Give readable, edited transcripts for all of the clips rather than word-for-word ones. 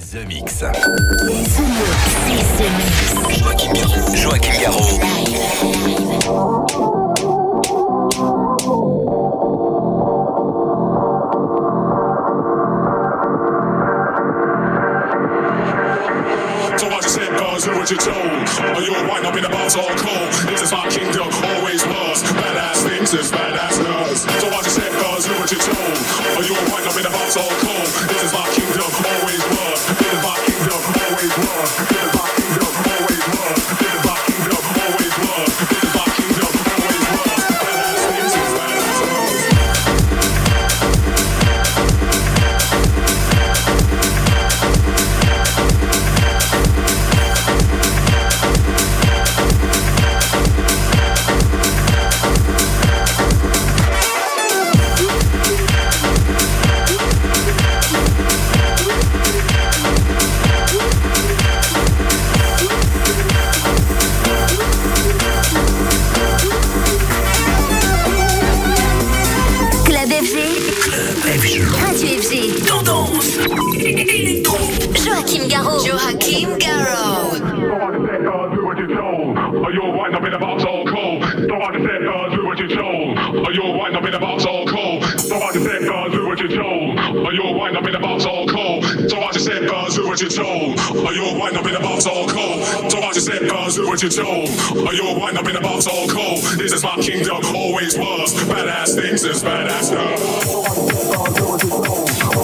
The Mix. The Mix. Joachim Garraud. So what you said goes, do what you're told. Are you a white up in the box all cold? This is my kingdom, always was. Badass things is badass does. So what you said goes, do what you're told. Are you a white up in the box all cold? This is my kingdom, always was. This is my kingdom, always was. This is my kingdom, always was. This is my kingdom, always was. This is my kingdom, always was. Badass things is badass does. Joachim Garraud. Joachim Garraud. Do what you're told. Are you white up in the box all cold? Don't want to say do what you're told. Are you white up in the box all cold? Don't want to say do what you're told. Are you white up in the box all cold? Don't want to say do what you're told. Are you white up in the box all cold? Don't want to say do what you're told. Are you white up in the box all cold? This is my kingdom, always was. Badass things is badass stuff.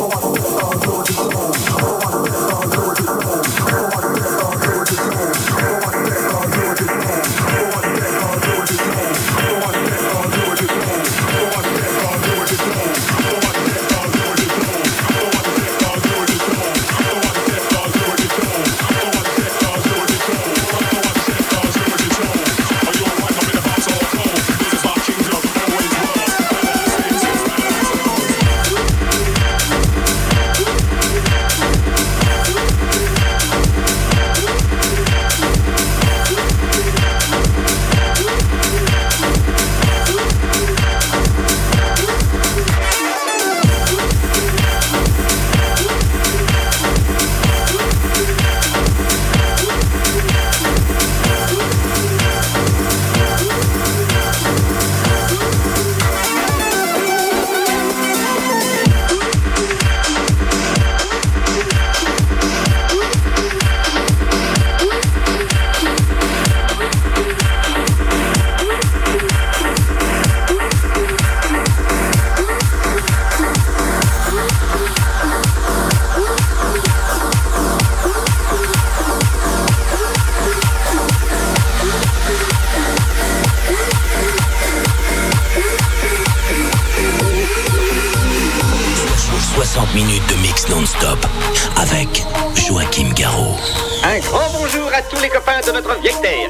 Minutes de mix non-stop avec Joachim Garraud. Un grand bonjour à tous les copains de notre vieille terre.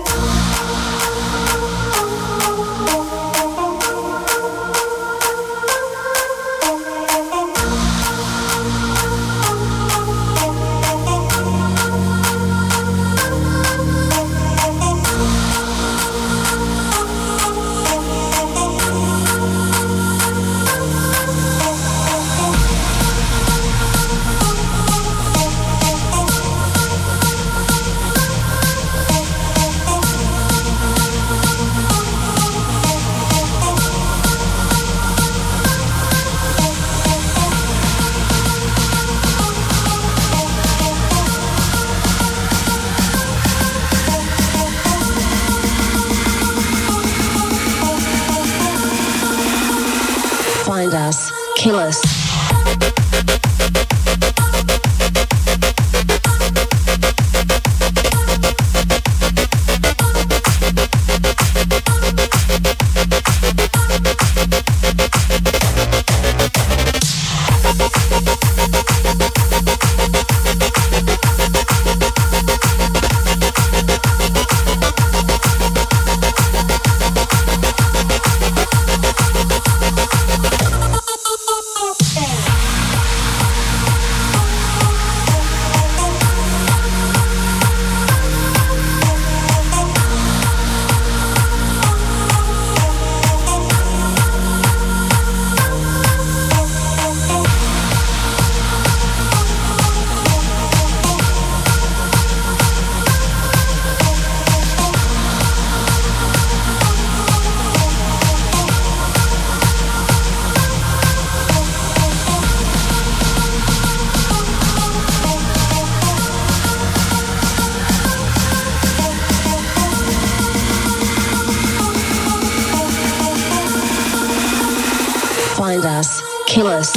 Killers.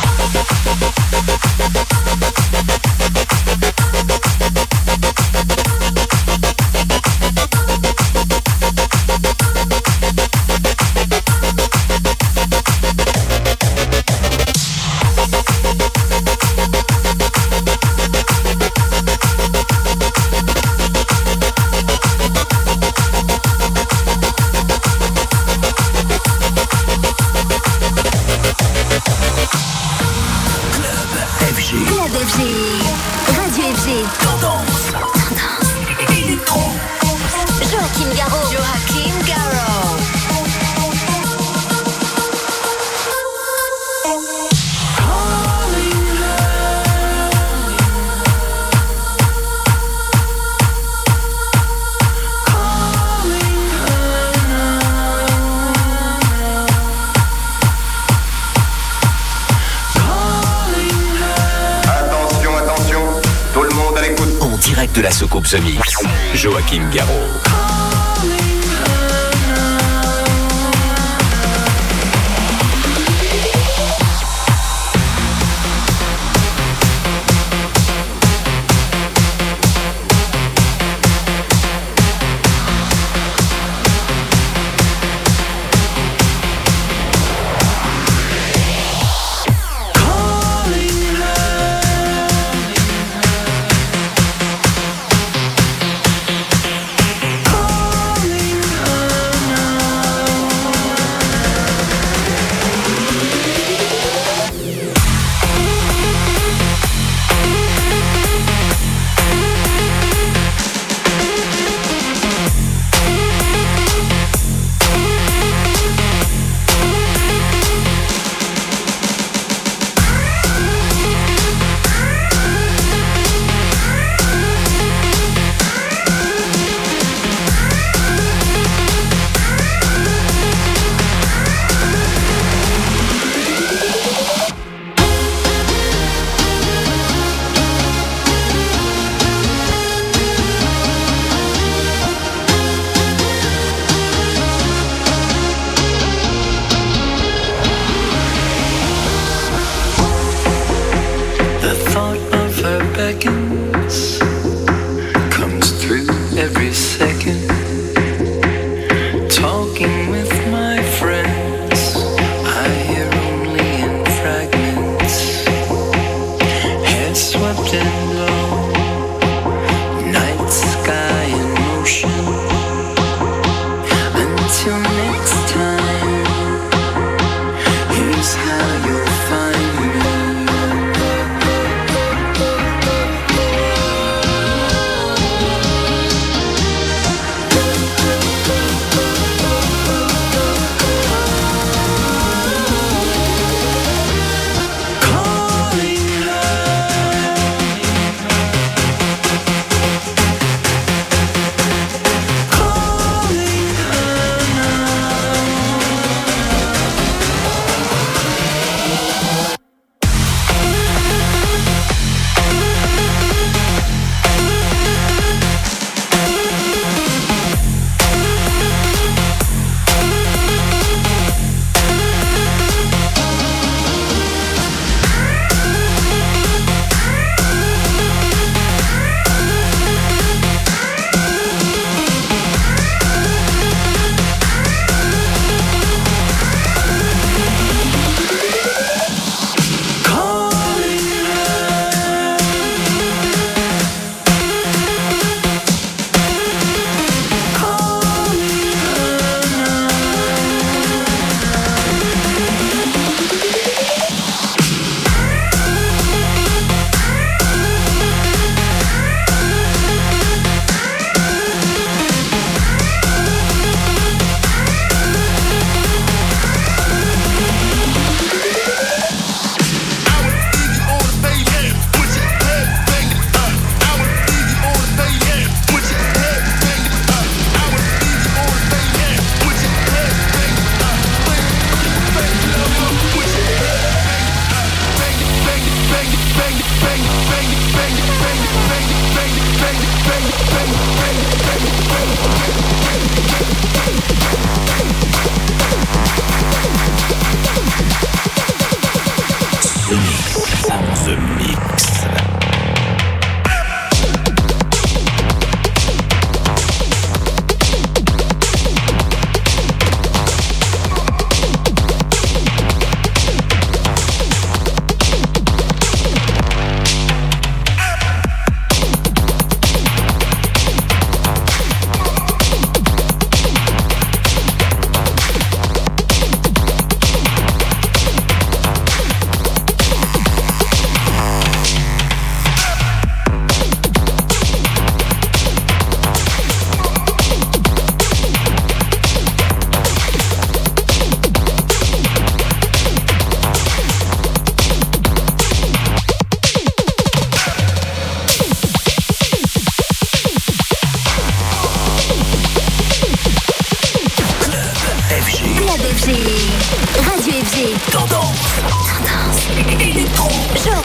De la soucoupe The Mix, Joachim Garraud.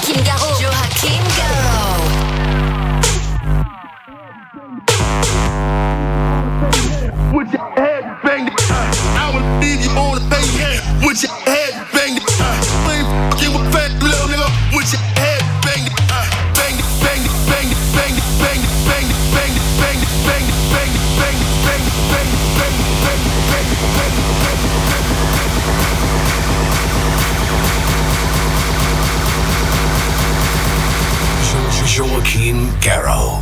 Joachim Garraud. Joachim Garraud. With your head banged, I will leave you on the thing. With your head banged, ain't fucking with fat little nigga. With your head banged, banged, banged, banged, banged, banged, banged, banged, banged, banged, banged, banged, banged, banged, banged, banged, banged, Joachim Garraud.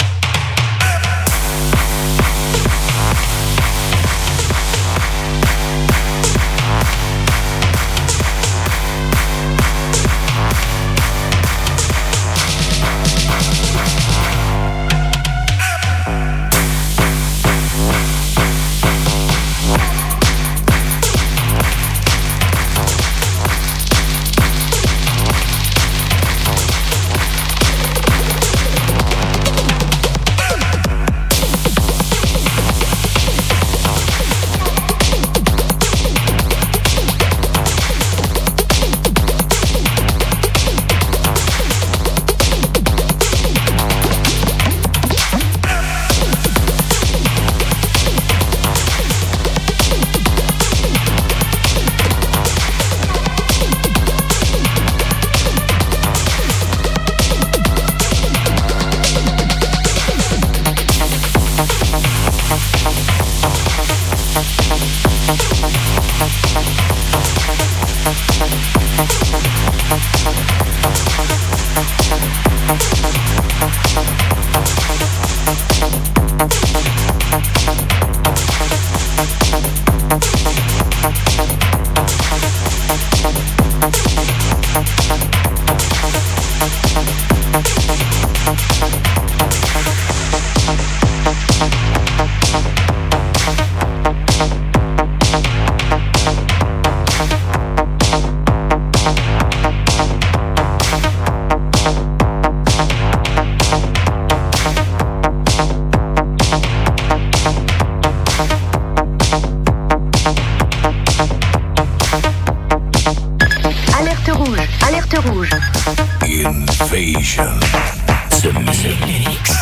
Invasion. The Mix.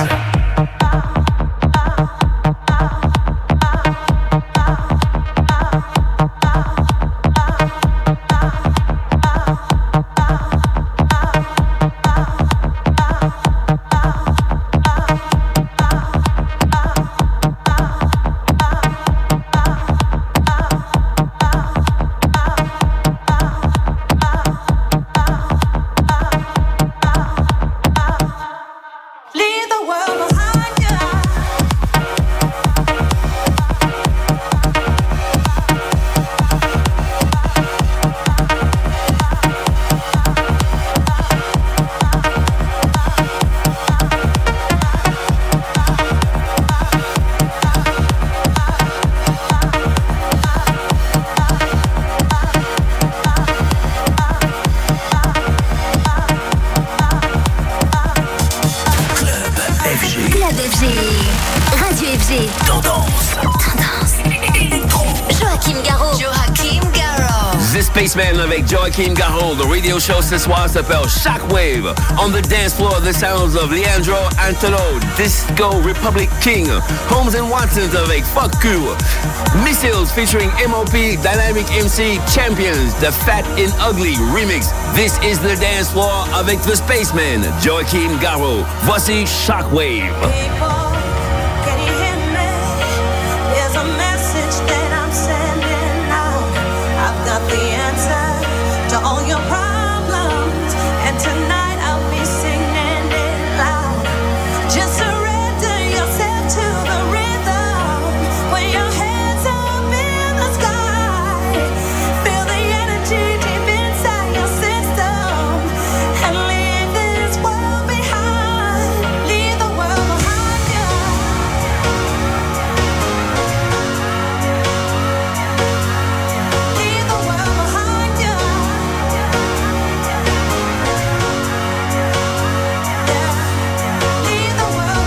Spaceman avec Joachim Garraud. Le radio show ce soir s'appelle Shockwave. On the dance floor, the sounds of Leandro Antolo, Disco Republic King, Holmes and Watson avec Fuck You, Missiles featuring MOP, Dynamic MC, Champions, The Fat and Ugly remix. This is the dance floor avec The Spaceman, Joachim Garraud. Voici Shockwave. Leave the world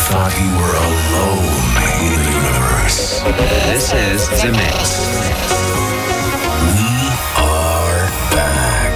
thought you were alone in the universe. This is The Mix. We are back.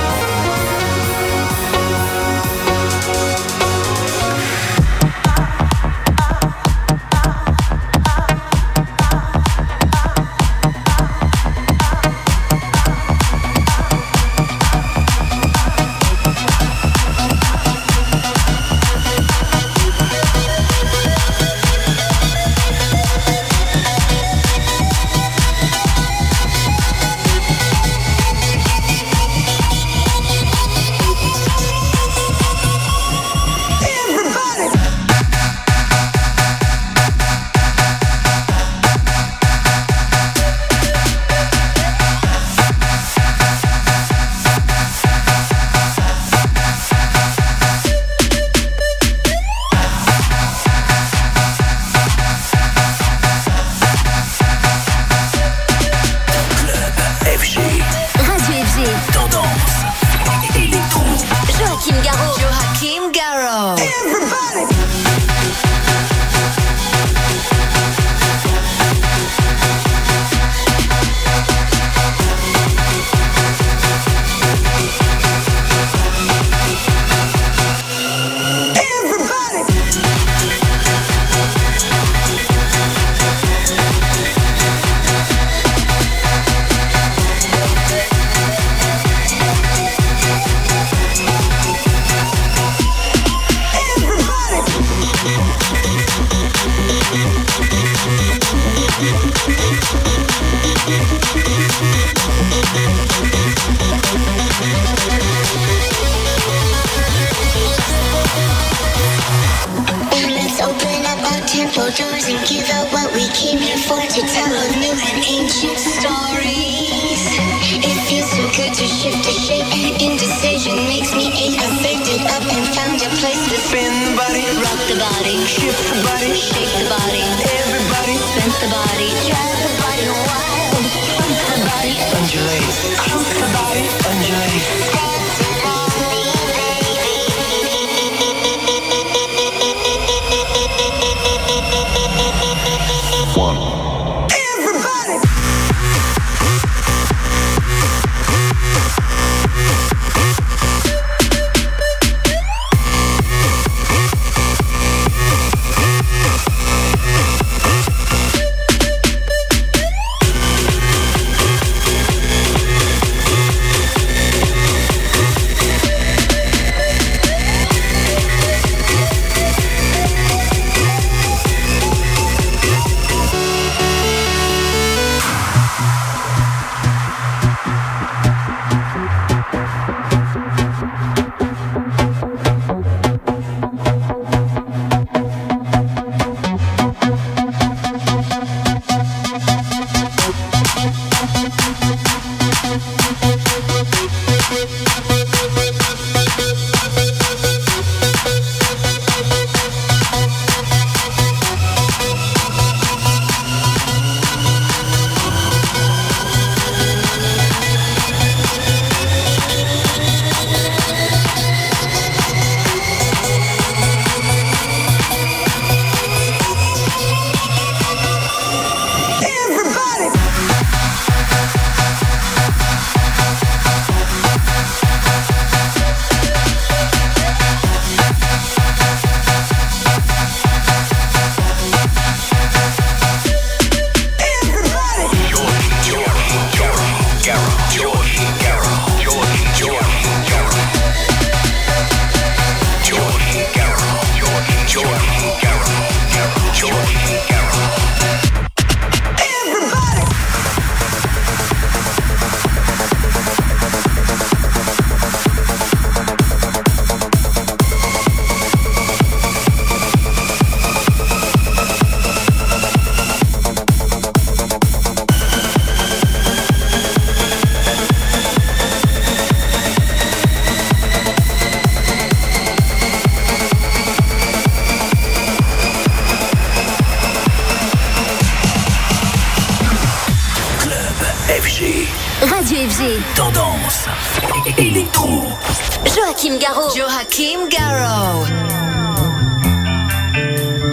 Tendance électro. Joachim Garraud. Joachim Garraud.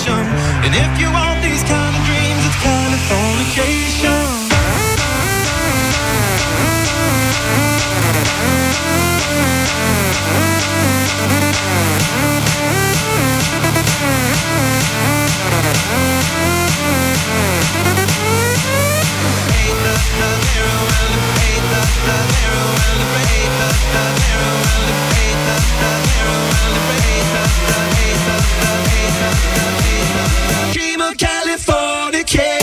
vacation. And if you want these kind of dreams, it's Californication. Dream of Californication.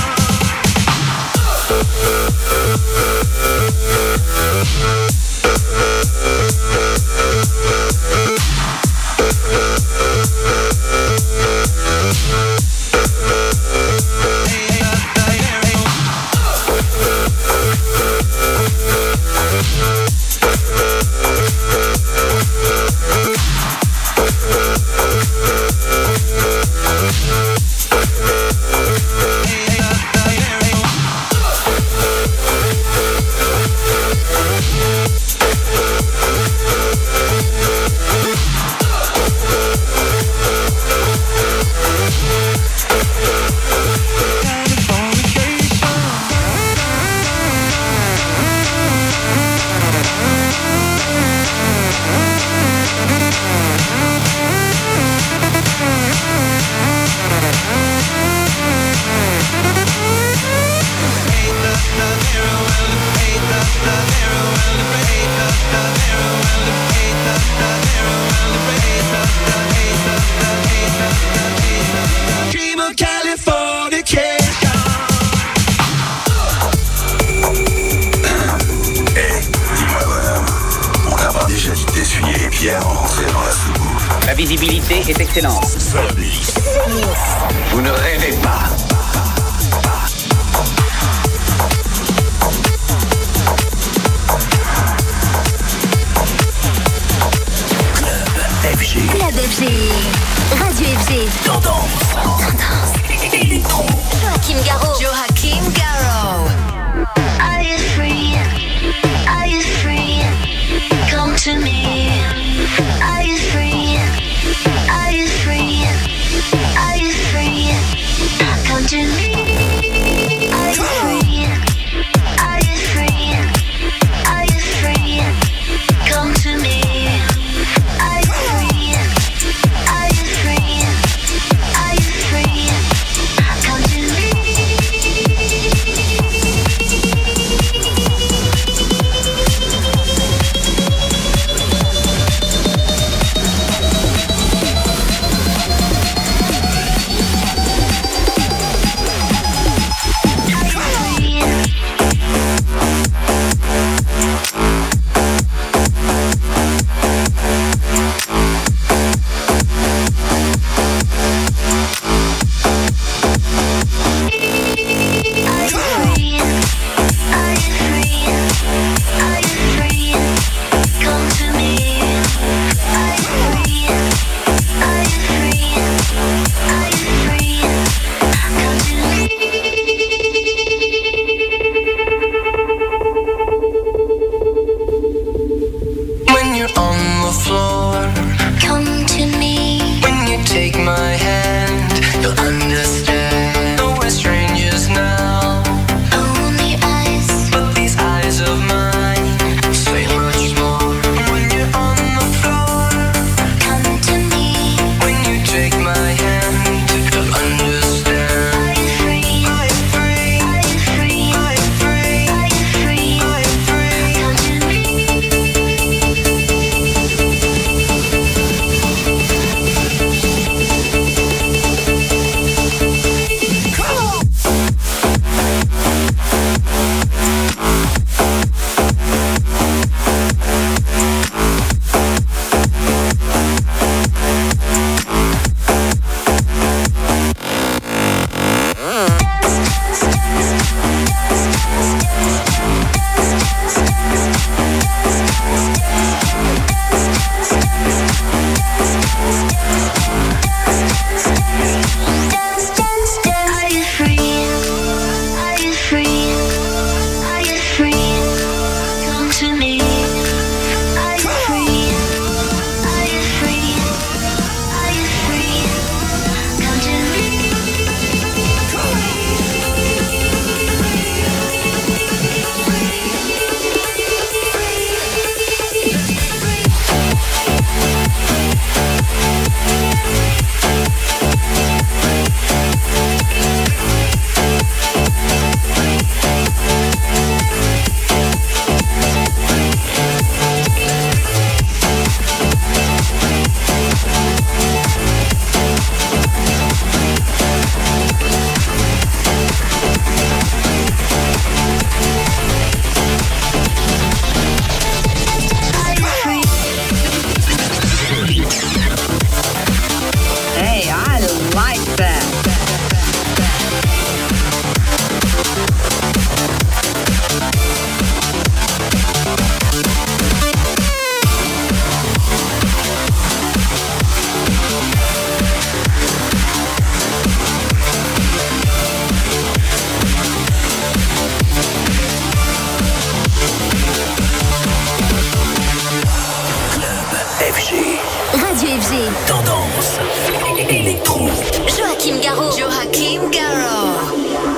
Dream of Californication. Dis-moi, bonhomme, on n'a pas déjà dit d'essuyer les pierres en rentrant dans la soucoupe. La visibilité est excellente. Vous ne rêvez pas. Club FG. Radio FG. Tendance. Électro. Joachim Garraud. Joachim Garraud. Are you free? Are you free? Come to me. Are you free? Are you free? Are you free? Come to me. Are you free? Are you free? Are you free? Come to me. Are you free? Are you free? Are you free? Come to me. Garraud. Joachim Garraud. Joachim Garraud.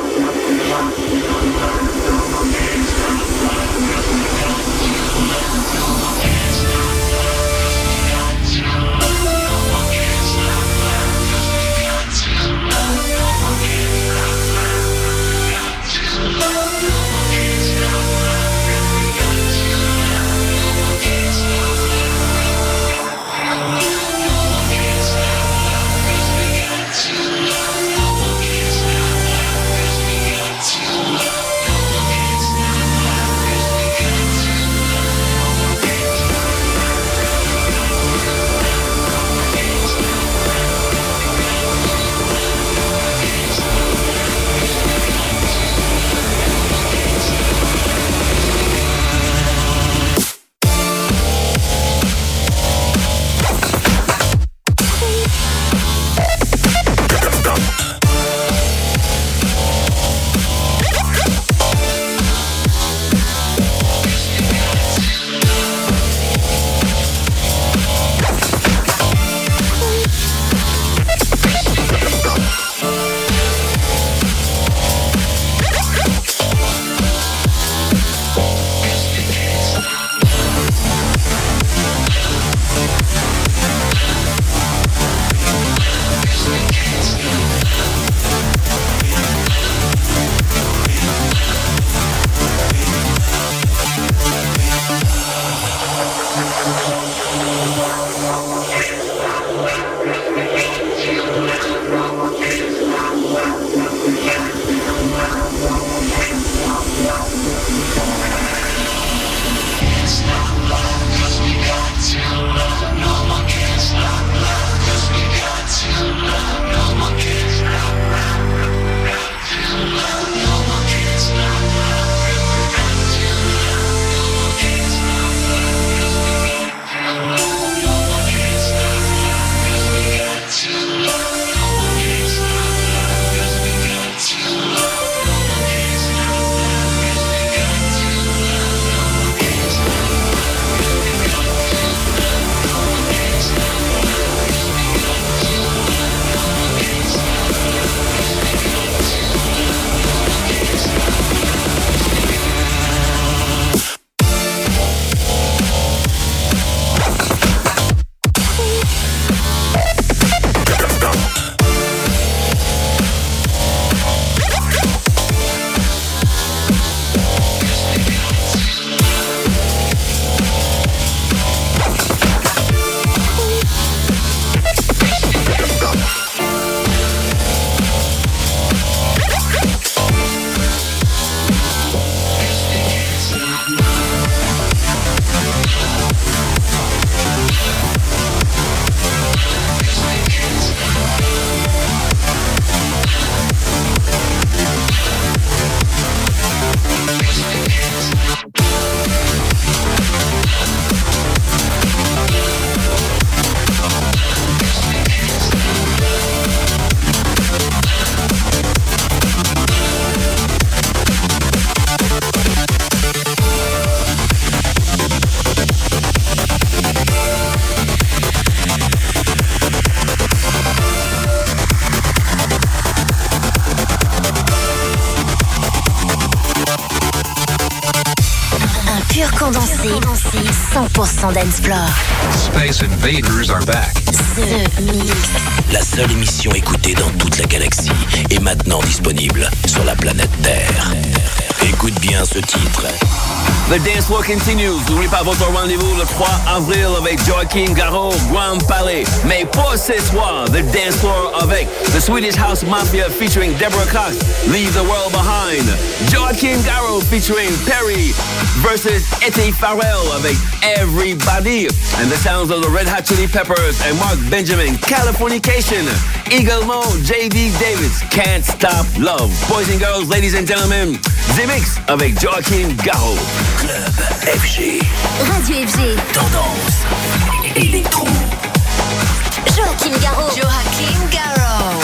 Condensé, 100% dance floor. Space Invaders are back. The Mix. La seule émission écoutée dans toute la galaxie est maintenant disponible sur la planète Terre. Écoute bien ce titre. The dance floor continues. N'oublie pas votre rendez-vous le 3 avril avec Joachim Garraud, Grand Palais. Mais pour ce soir, the dance floor avec the Swedish House Mafia featuring Deborah Cox, Leave the World Behind. Joachim Garraud featuring Perry versus Eddie Farrell avec Everybody. And the sounds of the Red Hot Chili Peppers and Mark Benjamin, Californication. Également, J.D. Davis, Can't Stop Love. Boys and girls, ladies and gentlemen, The Mix avec Joachim Garraud. Club FG. Radio FG. Tendance électro. Joachim Garraud. Joachim Garraud.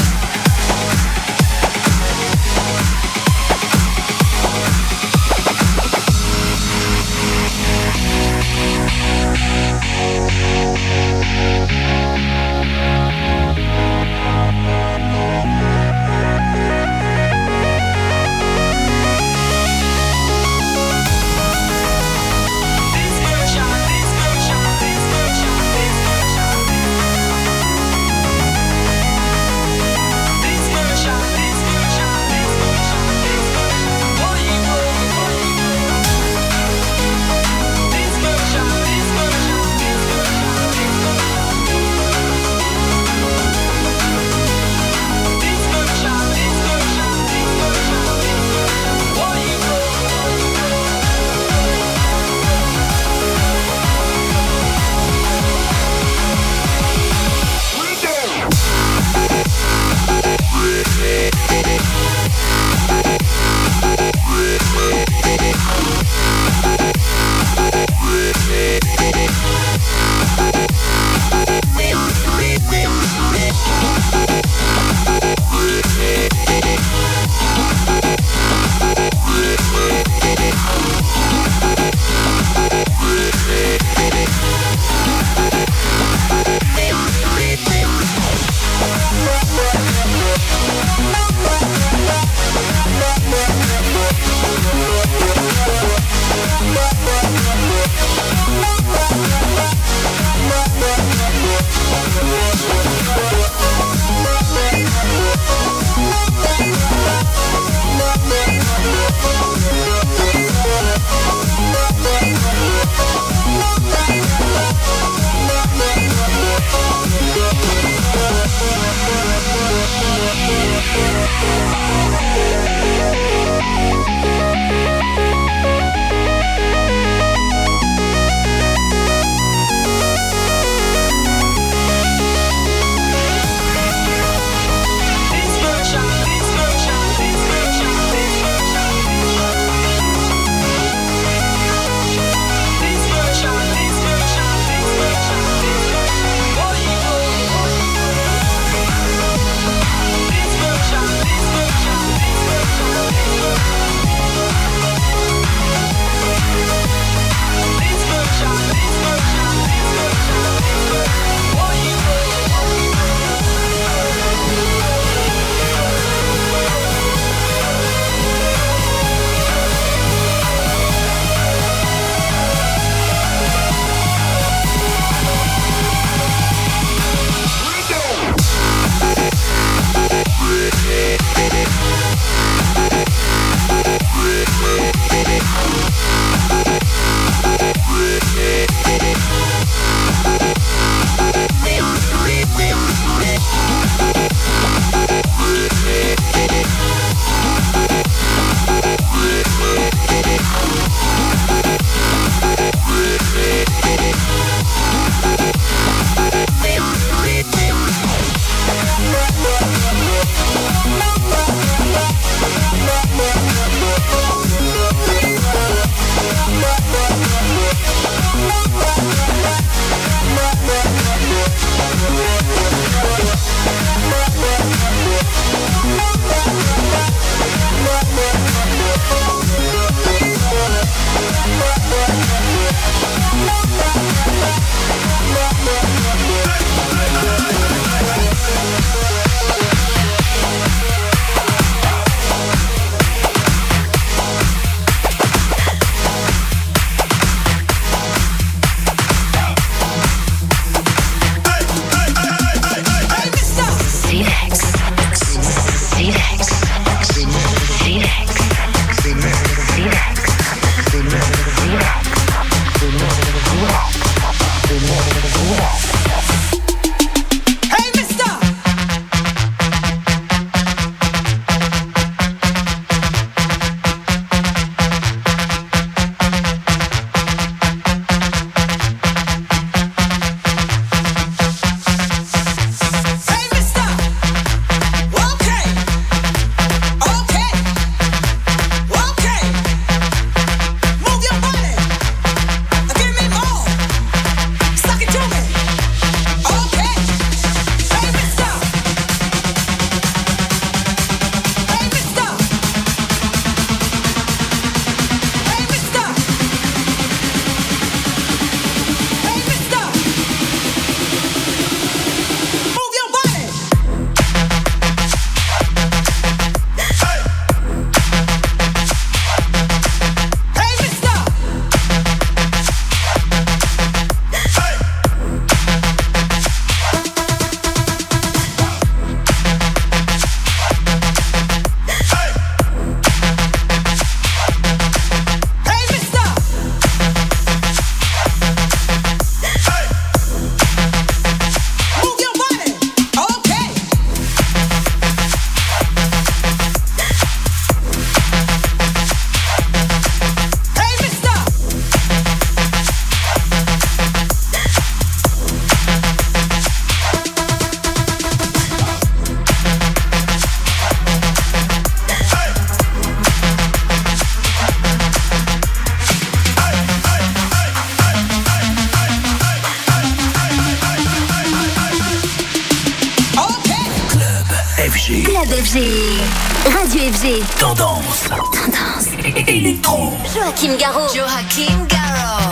FG. Club FG. Radio FG. Tendance. Électro. Joachim Garraud. Joachim Garraud.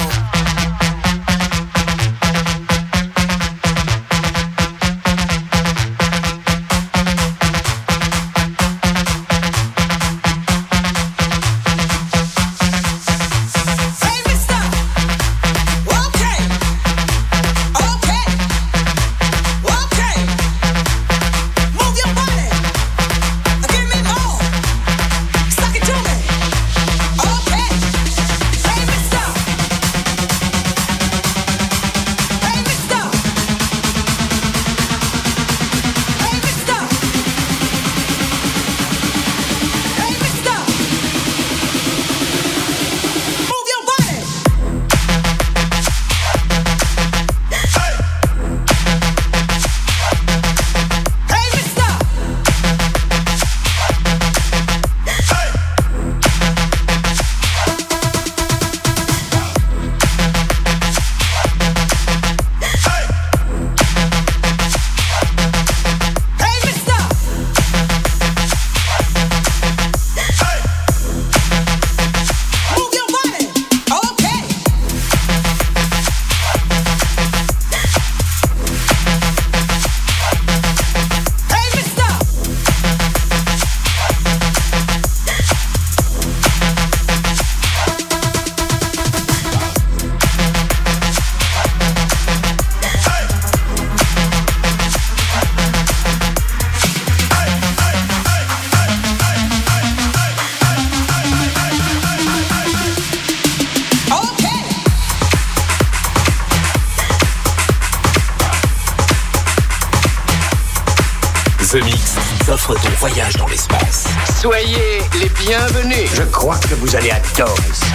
The Mix t'offre ton voyage dans l'espace. Soyez les bienvenus. Je crois que vous allez adorer ça.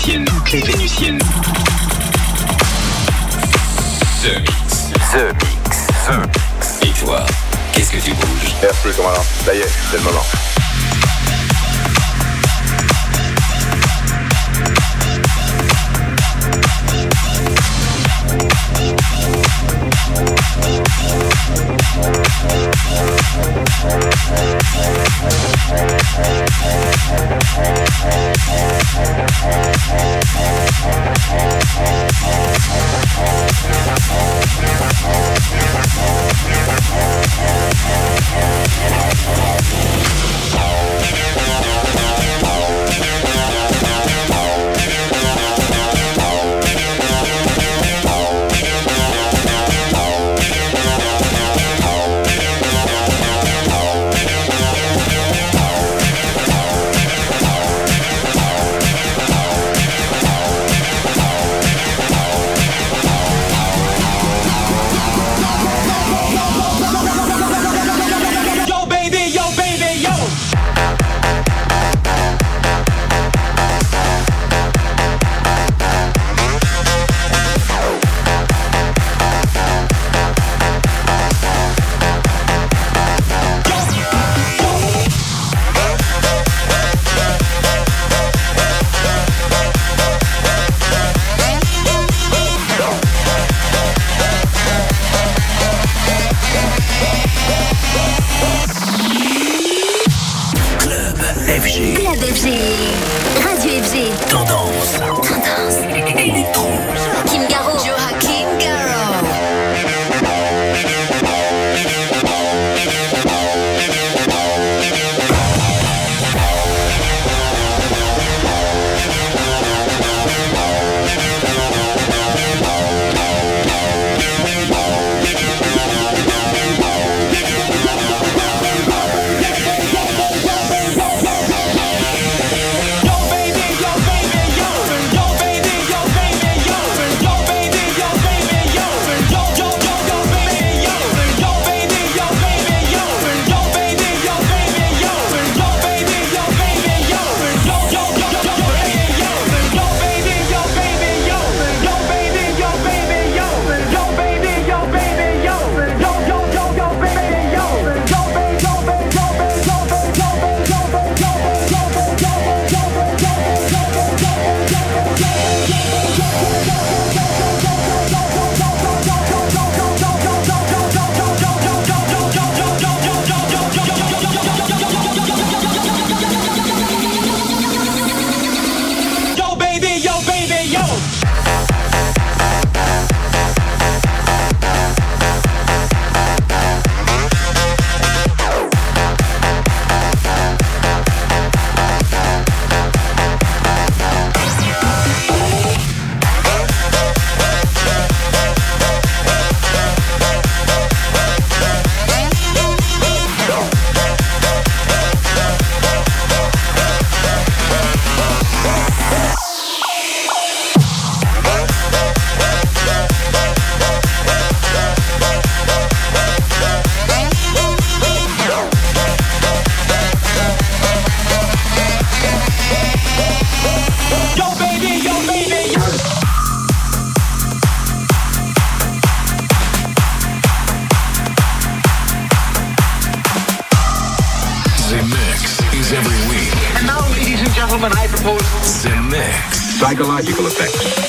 Vénusiennes, toutes les Vénusiennes. The Mix. The Mix. The Mix. Et toi, qu'est-ce que tu bouges? Merci, commandant. Ça y est, c'est le moment. Psychological effects.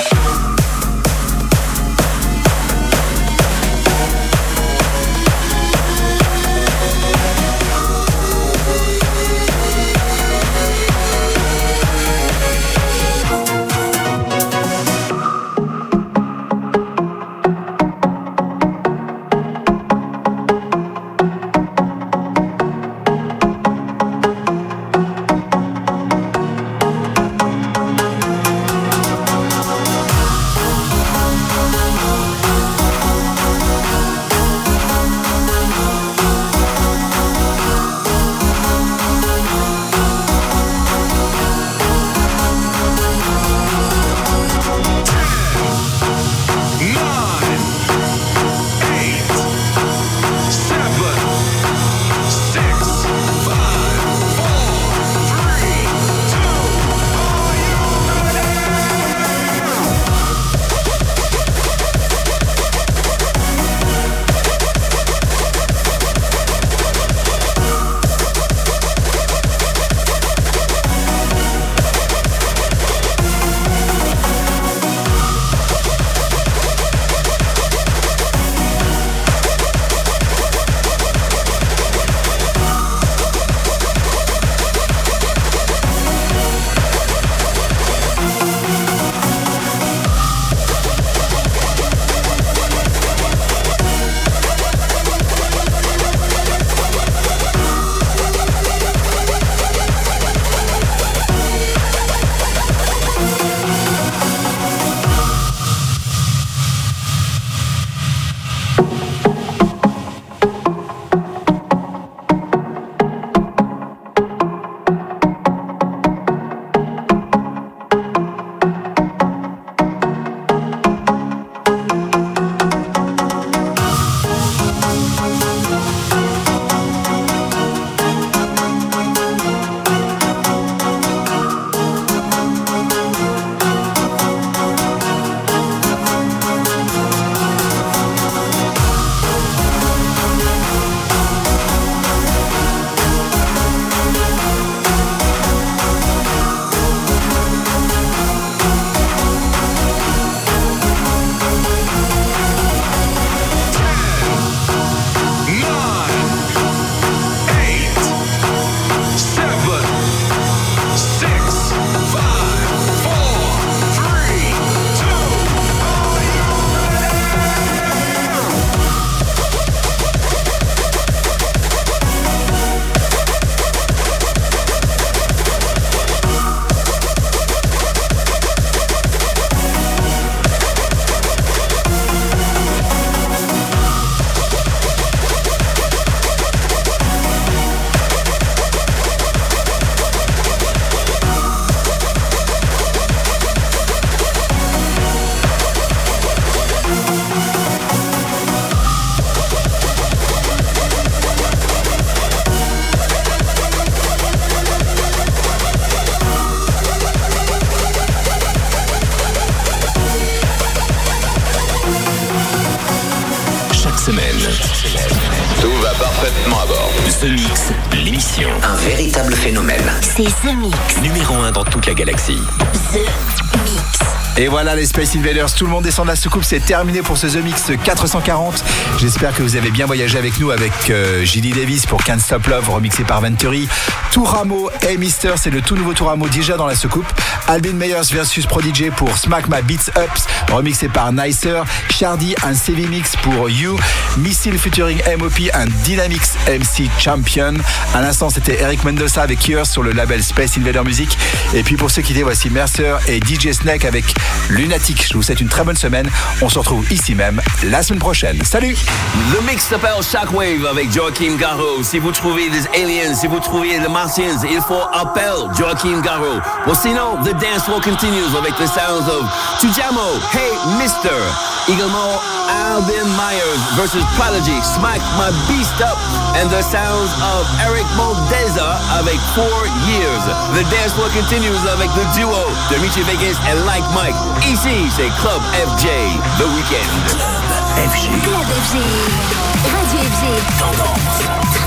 The Mix, l'émission. Un véritable phénomène. C'est The Mix. Numéro 1 dans toute la galaxie. The Mix. Et voilà les Space Invaders, tout le monde descend de la soucoupe, c'est terminé pour ce The Mix 440. J'espère que vous avez bien voyagé avec nous avec Gilly Davis pour Can't Stop Love, remixé par Venturi. Touramo et Mister, c'est le tout nouveau Touramo déjà dans la soucoupe. Albin Meyers versus Prodigy pour Smack My Beats Ups, remixé par Nicer. Shardy, un CV Mix pour You. Missile featuring MOP, un Dynamics MC Champion. À l'instant, c'était Eric Mendoza avec Yours sur le label Space Invader Music. Et puis pour ceux qui étaient, voici Mercer et DJ Snake avec Lunatic. Je vous souhaite une très bonne semaine. On se retrouve ici même la semaine prochaine. Salut! Le mix s'appelle Shockwave avec Joachim Garraud. Si vous trouvez des aliens, si vous trouvez des martians, il faut appeler Joachim Garraud. Bon, sinon, the dance floor continues avec the sounds of Tujamo, Hey Mister, également Albin Myers versus Prodigy, Smack My Beast Up, and the sounds of Eric Moldeza avec 4 Years. The dance floor continues avec le duo Dimitri Vegas et Like Mike. Ici, c'est Club FJ, The Weekend. Club FG. Club FG. Radio FG. Tendance.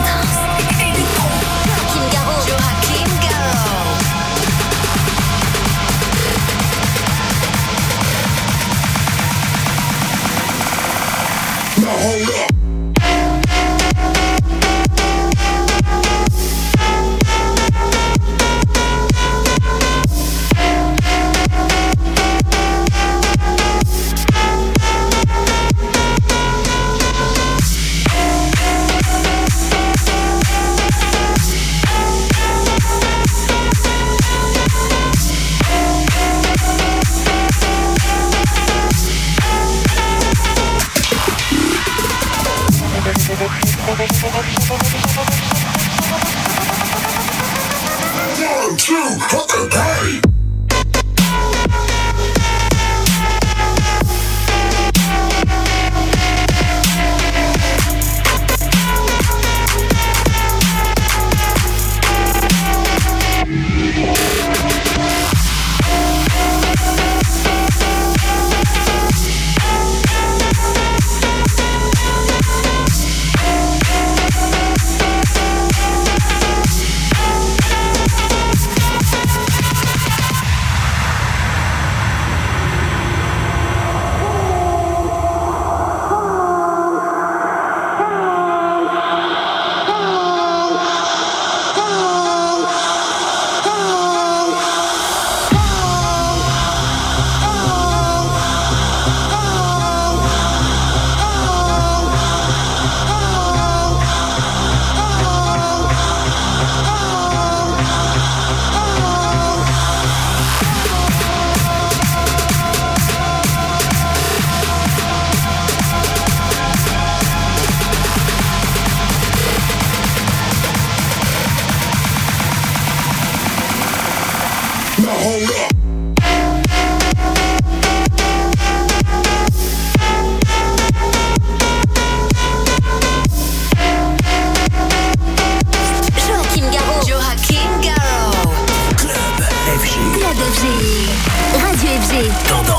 Joachim Garraud. Joachim Garraud. Now hold up. One, two, hey! Now hold up. Joachim Garraud. Joachim Garraud. Club FG. Club FG. Radio FG. Tendance.